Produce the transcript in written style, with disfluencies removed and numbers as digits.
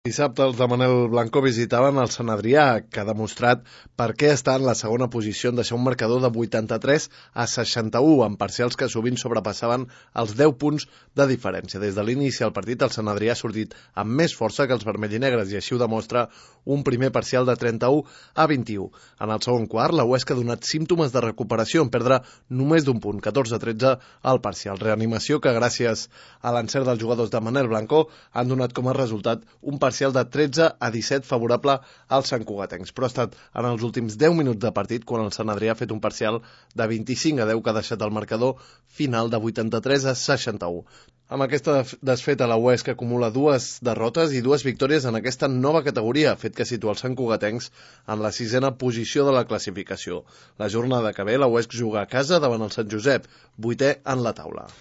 Dissabte els de Manel Blanco visitaven el Sant Adrià, que ha demostrat per què està en la segona posició en deixar un marcador de 83-61, amb parcials que sovint sobrepassaven els 10 punts de diferència. Des de l'inici del partit, el Sant Adrià ha sortit amb més força que els vermells i negres, i així ho demostra un primer parcial de 31-21. En el segon quart, la Huesca ha donat símptomes de recuperació en perdre només d'un punt, 14-13 al parcial. Reanimació que, gràcies a l'encert dels jugadors de Manel Blanco, han donat com a resultat un parcial de 13-17 favorable als santcugatencs, però ha estat en els últims 10 minuts de partit quan el Sant Adrià ha fet un parcial de 25-10 que ha deixat el marcador final de 83-61. Amb aquesta desfeta, la Huesca acumula 2 derrotes i 2 victòries en aquesta nova categoria, fet que situa els santcugatencs en la 6a posició de la classificació. La jornada que ve, la Huesca juga a casa davant el Sant Josep, 8è en la taula.